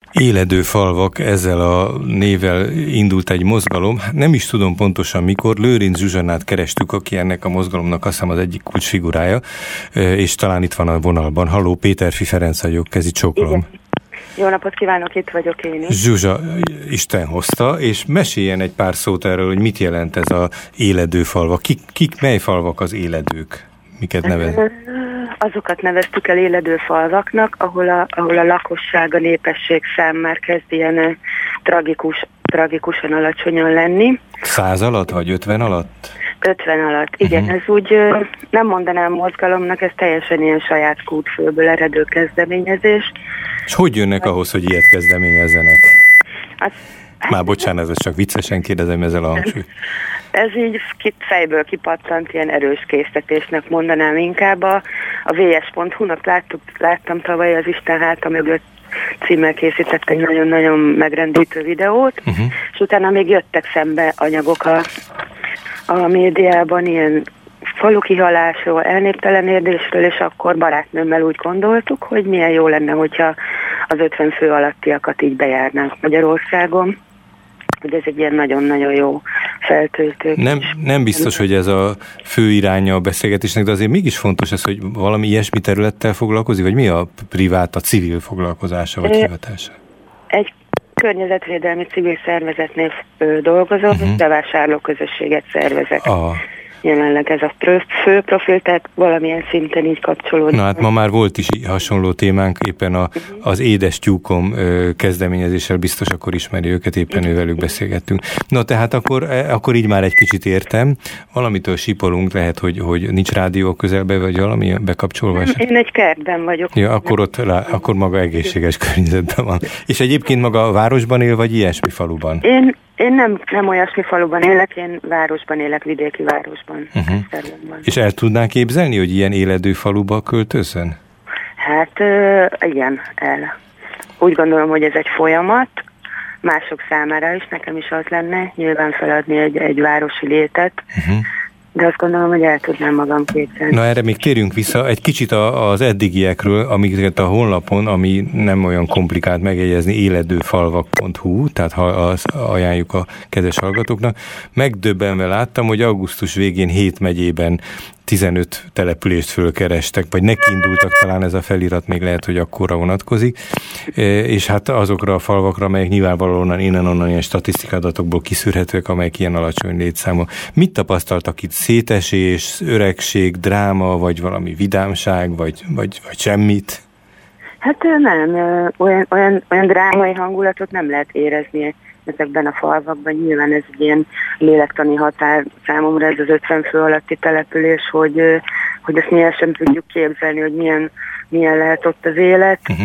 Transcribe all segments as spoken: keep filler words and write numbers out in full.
Éledő falvak, ezzel a névvel indult egy mozgalom. Nem is tudom pontosan mikor. Lőrinc Zsuzsannát kerestük, aki ennek a mozgalomnak azt hiszem az egyik kulcsfigurája, és talán itt van a vonalban. Halló, Péterfi Ferenc vagyok, kezi csókolom. Igen. Jó napot kívánok, itt vagyok én is. Zsuzsa, Isten hozta, és meséljen egy pár szót erről, hogy mit jelent ez az éledő falvak. Kik, kik mely falvak az éledők? Miket neveznek? Azokat neveztük el éledő falvaknak, ahol a, ahol a lakosság, a népesség szám már kezd ilyen uh, tragikus, tragikusan alacsonyan lenni. Száz alatt, vagy ötven alatt? ötven alatt, igen. Uh-huh. Ez úgy uh, nem mondanám mozgalomnak, ez teljesen ilyen saját kútfőből eredő kezdeményezés. És hogy jönnek ahhoz, hogy ilyet kezdeményezzenek? Az, Már bocsánat, ez csak viccesen kérdezem ezzel a hangsúlyt. Ez így fejből kipattant, ilyen erős késztetésnek mondanám inkább. A, a vé es pont hu-nak láttuk, láttam tavaly az Isten háta mögött címmel készített egy nagyon-nagyon megrendítő videót, uh-huh. és utána még jöttek szembe anyagok a, a médiában, ilyen falukihalásról, elnéptelenedésről, és akkor barátnőmmel úgy gondoltuk, hogy milyen jó lenne, hogyha az ötven fő alattiakat így bejárnánk Magyarországon. Hogy ez egy ilyen nagyon-nagyon jó feltöltő. Nem, nem biztos, hogy ez a fő iránya a beszélgetésnek, de azért mégis fontos ez, hogy valami ilyesmi területtel foglalkozik, vagy mi a privát, a civil foglalkozása, vagy hivatása? Egy környezetvédelmi civil szervezetnél dolgozom, uh-huh. bevásárló közösséget szervezek. Ah. Jelenleg ez a fő profil, tehát valamilyen szinten így kapcsolódik. Na hát ma már volt is hasonló témánk, éppen a, az Édes tyúkom kezdeményezéssel, biztos akkor ismeri őket, éppen ővelük beszélgettünk. Na tehát akkor, akkor így már egy kicsit értem, valamitől sipolunk, lehet, hogy, hogy nincs rádió közelben, vagy valami bekapcsolva? Én egy kertben vagyok. Ja, akkor, ott, akkor maga egészséges környezetben van. És egyébként maga a városban él, vagy ilyesmi faluban? Én Én nem, nem olyasmi faluban élek, én városban élek, vidéki városban. Uh-huh. És el tudnál képzelni, hogy ilyen éledő faluba költözön? Hát igen, el. Úgy gondolom, hogy ez egy folyamat, mások számára is, nekem is az lenne, nyilván feladni egy, egy városi létet, uh-huh. de azt gondolom, hogy el tudnám magam képzelni. Na erre még térjünk vissza egy kicsit az eddigiekről, amiket a honlapon, ami nem olyan komplikált megjegyezni, éledőfalvak pont hu, tehát azt ajánljuk a kedves hallgatóknak. Megdöbbenve láttam, hogy augusztus végén hét megyében tizenöt települést fölkerestek, vagy nekiindultak, talán ez a felirat még lehet, hogy akkorra vonatkozik, és hát azokra a falvakra, amelyek nyilvánvalóan innen-onnan ilyen statisztikádatokból kiszűrhetőek, amelyek ilyen alacsony létszámú. Mit tapasztaltak itt? Szétesés, öregség, dráma, vagy valami vidámság, vagy, vagy, vagy semmit? Hát nem, olyan, olyan, olyan drámai hangulatot nem lehet érezni ezekben a falvakban. Nyilván ez egy ilyen lélektani határ számomra, ez az ötven fő alatti település, hogy, hogy ezt milyen sem tudjuk képzelni, hogy milyen, milyen lehet ott az élet. Uh-huh.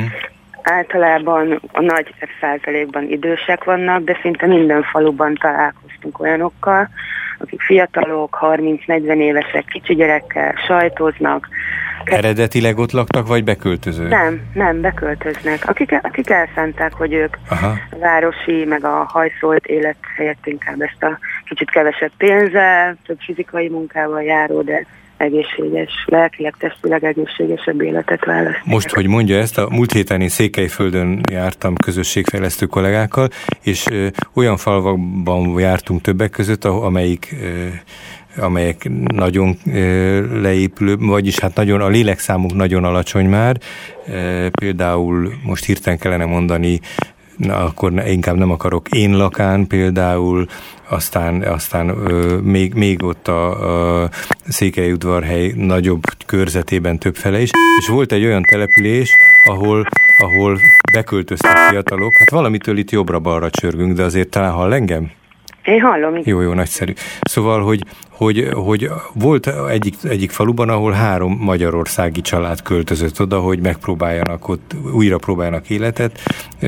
Általában a nagy százalékban idősek vannak, de szinte minden faluban találkoztunk olyanokkal, akik fiatalok, harminc-negyven évesek, kicsi gyerekkel, sajtoznak. Eredetileg ott laktak, vagy beköltözők? Nem, nem, beköltöznek. Akik, akik elszánták, hogy ők Aha. a városi, meg a hajszolt élet helyett inkább ezt a kicsit kevesebb pénzzel, több fizikai munkával járó, de egészséges, lelkileg, testileg egészségesebb életet választják. Most, hogy mondja ezt, a múlt héten én Székelyföldön jártam közösségfejlesztő kollégákkal, és ö, olyan falvakban jártunk többek között, amelyik ö, amelyek nagyon e, leépülő, vagyis hát nagyon, a lélekszámuk nagyon alacsony már. E, például most hirtelen kellene mondani, na, akkor ne, inkább nem akarok, Én lakán például, aztán, aztán ö, még, még ott a, a Székelyudvarhely nagyobb körzetében többfele is, és volt egy olyan település, ahol, ahol beköltöztek fiatalok, hát valamitől itt jobbra-balra csörgünk, de azért talán hall engem? Én hallom. Jó, jó, nagyszerű. Szóval, hogy, hogy, hogy volt egyik, egyik faluban, ahol három magyarországi család költözött oda, hogy megpróbáljanak ott, újra próbáljanak életet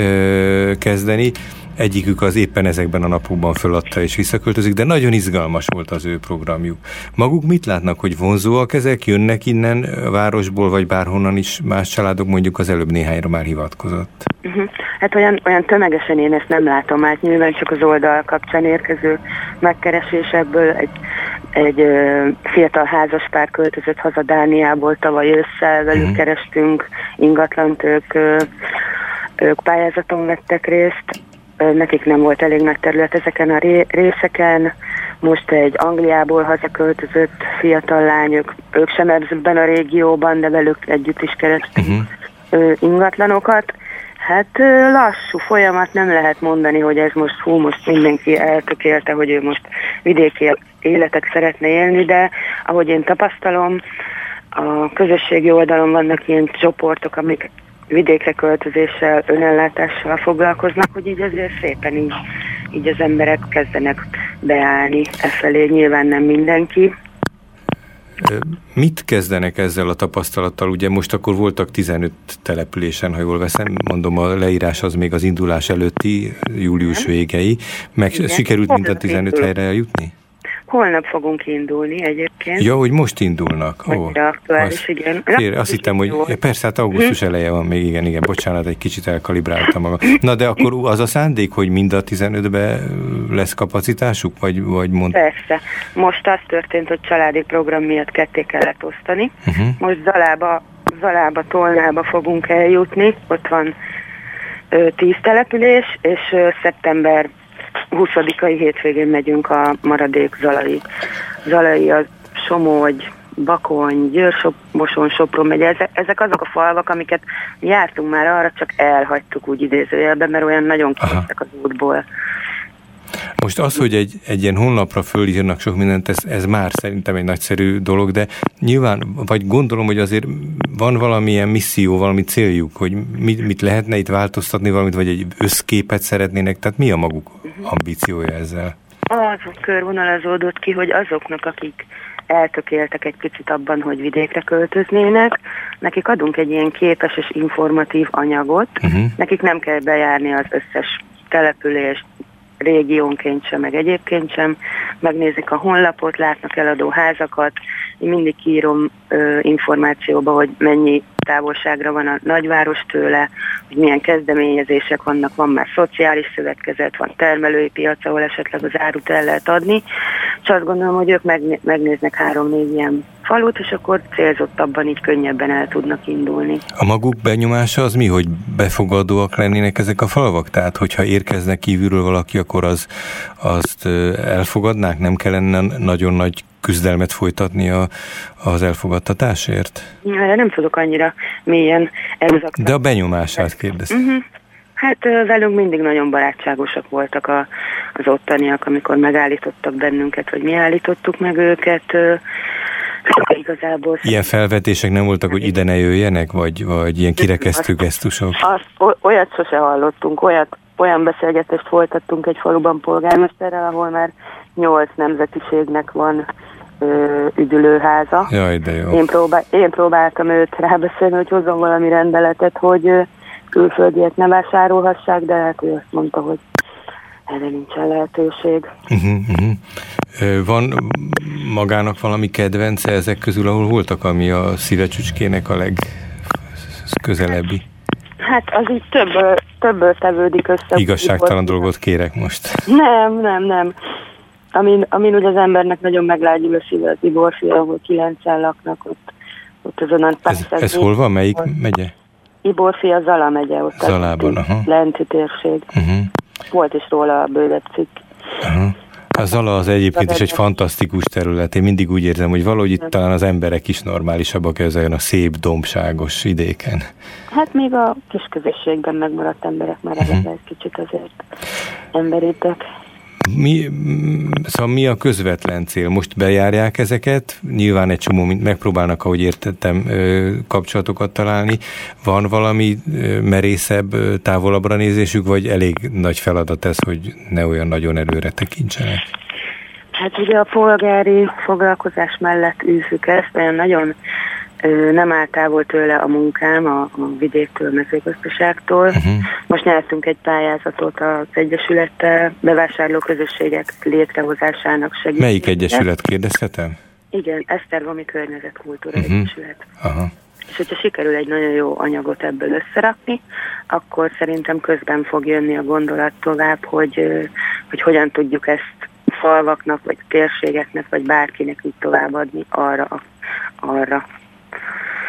ö, kezdeni. Egyikük az éppen ezekben a napokban föladta és visszaköltözik, de nagyon izgalmas volt az ő programjuk. Maguk mit látnak, hogy vonzóak ezek, jönnek innen a városból, vagy bárhonnan is más családok, mondjuk az előbb néhányra már hivatkozott? Uh-huh. Hát olyan, olyan tömegesen én ezt nem látom át, nyilván csak az oldal kapcsán érkező megkeresésekből egy, egy ö, fiatal házaspár költözött haza Dániából tavaly ősszel, velük uh-huh. kerestünk ingatlant, ők ö, ők pályázaton vettek részt, nekik nem volt elég nagy terület ezeken a részeken. Most egy Angliából hazaköltözött fiatal lányok, ők sem ebben a régióban, de velük együtt is kerestünk uh-huh. ingatlanokat. Hát lassú folyamat, nem lehet mondani, hogy ez most hú, most mindenki eltökélte, hogy ő most vidéki életet szeretne élni, de ahogy én tapasztalom, a közösségi oldalon vannak ilyen csoportok, amik vidékre költözéssel, önellátással foglalkoznak, hogy így azért szépen így, így az emberek kezdenek beállni e felé, nyilván nem mindenki. Mit kezdenek ezzel a tapasztalattal? Ugye most akkor voltak tizenöt településen, ha jól veszem, mondom, a leírás az még az indulás előtti július végei. Meg igen. Sikerült mind a tizenöt helyre eljutni? Holnap fogunk indulni egyébként. Ja, hogy most indulnak. Annyira oh, aktuális, az, igen. Fér, azt hittem, hogy ja, persze, hát augusztus hmm. eleje van még, igen, igen, bocsánat, egy kicsit elkalibráltam magam. Na, de akkor az a szándék, hogy mind a tizenötbe lesz kapacitásuk, vagy, vagy mond... Persze. Most az történt, hogy családi program miatt ketté kellett osztani. Uh-huh. Most Zalába, Zalába, Tolnába fogunk eljutni, ott van ö, tíz település, és ö, szeptember huszadikai hétvégén megyünk a maradék Zalai. Zalai, a Somogy, Bakony, Győr, Moson, Sopron megye. Ezek azok a falvak, amiket jártunk már arra, csak elhagytuk úgy idézőjelben, mert olyan nagyon kiestek az útból. Most az, hogy egy, egy ilyen honlapra fölírnak sok mindent, ez, ez már szerintem egy nagyszerű dolog, de nyilván, vagy gondolom, hogy azért van valamilyen misszió, valami céljuk, hogy mit, mit lehetne itt változtatni valamit, vagy egy összképet szeretnének, tehát mi a maguk ambíciója ezzel? Az körvonalazódott ki, hogy azoknak, akik eltökéltek egy picit abban, hogy vidékre költöznének, nekik adunk egy ilyen képes és informatív anyagot, uh-huh. nekik nem kell bejárni az összes települést, régiónként sem, meg egyébként sem, megnézik a honlapot, látnak eladó házakat, én mindig kiírom ö, információba, hogy mennyi távolságra van a nagyváros tőle, hogy milyen kezdeményezések vannak, van már szociális szövetkezet, van termelői piac, ahol esetleg az árut el lehet adni, és azt gondolom, hogy ők megné- megnéznek három-négy ilyen falut, és akkor célzottabban így könnyebben el tudnak indulni. A maguk benyomása az mi, hogy befogadóak lennének ezek a falvak? Tehát, hogyha érkeznek kívülről valaki, akkor az, azt elfogadnák? Nem kellene nagyon nagy küzdelmet folytatni a, az elfogadtatásért? Nem tudok annyira mélyen exakt. De a benyomását kérdeztem. Uh-huh. Hát velünk mindig nagyon barátságosak voltak a, az ottaniak, amikor megállítottak bennünket, vagy mi állítottuk meg őket. Igazából ilyen felvetések nem voltak, hogy ide ne jöjjenek, vagy, vagy ilyen kirekesztő gesztusok? Azt, olyat sose hallottunk, olyat, olyan beszélgetést folytattunk egy faluban polgármesterrel, ahol már nyolc nemzetiségnek van ö, üdülőháza. Jaj, de jó. Én, próbál, én próbáltam őt rábeszélni, hogy hozzon valami rendeletet, hogy ö, külföldiek ne vásárolhassák, de hát ő azt mondta, hogy erre nincsen lehetőség. Uh-huh, uh-huh. Van magának valami kedvence ezek közül, ahol voltak, ami a szívecsücskének a legközelebbi? Hát az így több, többől tevődik össze. Igazságtalan dolgot kérek most. Nem, nem, nem. Amin, amin ugye az embernek nagyon meglágyul a szíve, az Iborfia, ahol kilencen laknak, ott, ott azon a Ez, ez hol van? Melyik megye? Iborfia, Zala megye, ott Zalában, a lenti térség. Uh-huh. Volt is róla a bővebb cikk. Uh-huh. A Zala az egyébként is egy fantasztikus terület. Én mindig úgy érzem, hogy valahogy itt talán az emberek is normálisabbak ezen a szép, dombságos vidéken. Hát még a kis közösségben megmaradt emberek már uh-huh. eleve egy kicsit azért emberítek. Mi, szóval mi a közvetlen cél? Most bejárják ezeket? Nyilván egy csomó, megpróbálnak, ahogy értettem, kapcsolatokat találni. Van valami merészebb, távolabbra nézésük, vagy elég nagy feladat ez, hogy ne olyan nagyon előre tekintsenek? Hát ugye a polgári foglalkozás mellett űzzük ezt, olyan nagyon nem áll távol tőle a munkám, a, a vidéktől, a mezőgazdaságtól. Uh-huh. Most nyertünk egy pályázatot az Egyesülettel, bevásárlóközösségek létrehozásának segítségére. Melyik egyesület, kérdezhetem? Igen, Esztergomi Környezetkultúra uh-huh. Egyesület. Uh-huh. És hogyha sikerül egy nagyon jó anyagot ebből összerakni, akkor szerintem közben fog jönni a gondolat tovább, hogy, hogy hogyan tudjuk ezt falvaknak, vagy térségeknek, vagy bárkinek így továbbadni arra. arra.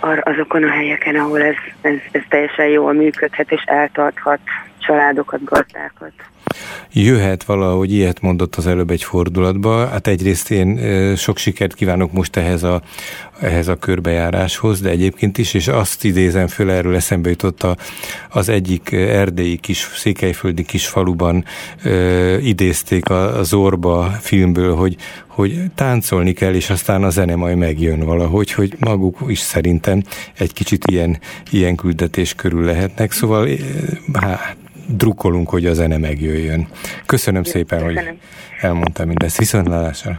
azokon a helyeken, ahol ez, ez, ez teljesen jól működhet, és eltarthat családokat, gazdákat. Jöhet valahogy, ilyet mondott az előbb egy fordulatba. Hát egyrészt én sok sikert kívánok most ehhez a, ehhez a körbejáráshoz, de egyébként is, és azt idézem föl, erről eszembe jutott a, az egyik erdélyi kis, székelyföldi kis faluban ö, idézték a, a Zorba filmből, hogy, hogy táncolni kell, és aztán a zene majd megjön valahogy, hogy maguk is szerintem egy kicsit ilyen, ilyen küldetés körül lehetnek, szóval hát drukkolunk, hogy a zene megjöjjön. Köszönöm szépen, Köszönöm. hogy elmondtam mindezt. Viszontlátásra!